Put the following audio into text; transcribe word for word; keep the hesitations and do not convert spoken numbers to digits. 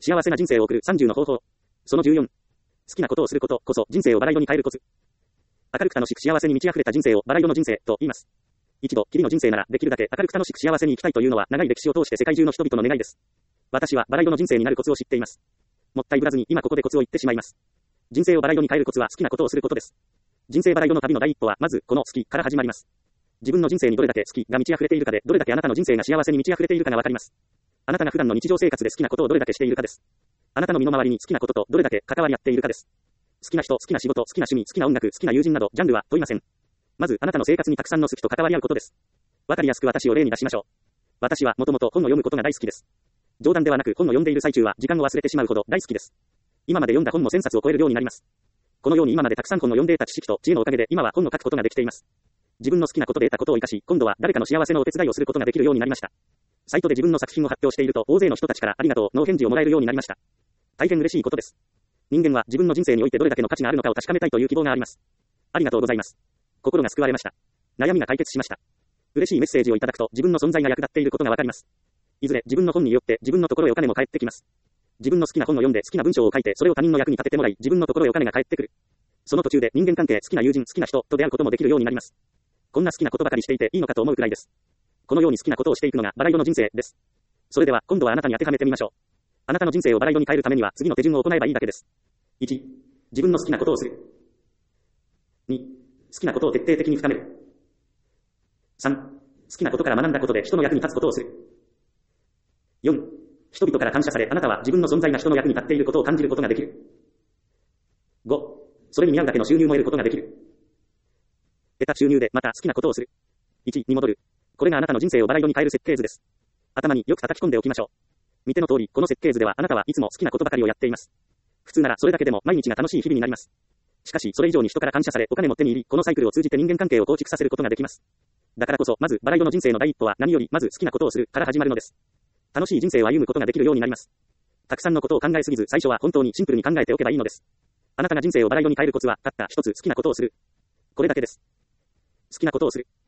幸せな人生を送るさんじゅうの方法。そのじゅうよん。好きなことをすることこそ人生をバラ色に変えるコツ。明るく楽しく幸せに満ち溢れた人生をバラ色の人生と言います。一度きりの人生ならできるだけ明るく楽しく幸せに生きたいというのは長い歴史を通して世界中の人々の願いです。私はバラ色の人生になるコツを知っています。もったいぶらずに今ここでコツを言ってしまいます。人生をバラ色に変えるコツは好きなことをすることです。人生バラ色の旅の第一歩はまずこの好きから始まります。自分の人生にどれだけ好きが満ち溢れているかでどれだけあなたの人生が幸せに満ち溢れているかがわかります。あなたが普段の日常生活で好きなことをどれだけしているかです。あなたの身の回りに好きなこととどれだけ関わり合っているかです。好きな人、好きな仕事、好きな趣味、好きな音楽、好きな友人などジャンルは問いません。まずあなたの生活にたくさんの好きと関わり合うことです。わかりやすく私を例に出しましょう。私はもともと本を読むことが大好きです。冗談ではなく本を読んでいる最中は時間を忘れてしまうほど大好きです。今まで読んだ本もせんさつを超える量になります。このように今までたくさん本を読んで得た知識と知恵のおかげで今は本を書くことができています。自分の好きなことで得たことを生かし、今度は誰かの幸せのお手伝いをすることができるようになりました。サイトで自分の作品を発表していると大勢の人たちからありがとうの返事をもらえるようになりました。大変嬉しいことです。人間は自分の人生においてどれだけの価値があるのかを確かめたいという希望があります。ありがとうございます。心が救われました。悩みが解決しました。嬉しいメッセージをいただくと自分の存在が役立っていることがわかります。いずれ自分の本によって自分のところへお金も返ってきます。自分の好きな本を読んで好きな文章を書いてそれを他人の役に立ててもらい自分のところへお金が返ってくる。その途中で人間関係、好きな友人、好きな人と出会うこともできるようになります。こんな好きなことばかりしていていいのかと思うくらいです。このように好きなことをしていくのがバラ色の人生です。それでは今度はあなたに当てはめてみましょう。あなたの人生をバラ色に変えるためには次の手順を行えばいいだけです。いち、自分の好きなことをする。に、好きなことを徹底的に深める。さん、好きなことから学んだことで人の役に立つことをする。よん、人々から感謝されあなたは自分の存在が人の役に立っていることを感じることができる。ご、それに見合うだけの収入も得ることができる。得た収入でまた好きなことをする。いちに戻る。これがあなたの人生をバラ色に変える設計図です。頭によく叩き込んでおきましょう。見ての通り、この設計図ではあなたはいつも好きなことばかりをやっています。普通ならそれだけでも毎日が楽しい日々になります。しかしそれ以上に人から感謝されお金も手に入り、このサイクルを通じて人間関係を構築させることができます。だからこそまずバラ色の人生の第一歩は何よりまず好きなことをするから始まるのです。楽しい人生を歩むことができるようになります。たくさんのことを考えすぎず最初は本当にシンプルに考えておけばいいのです。あなたが人生をバラ色に変えるコツはたった一つ好きなことをする。これだけです。好きなことをする。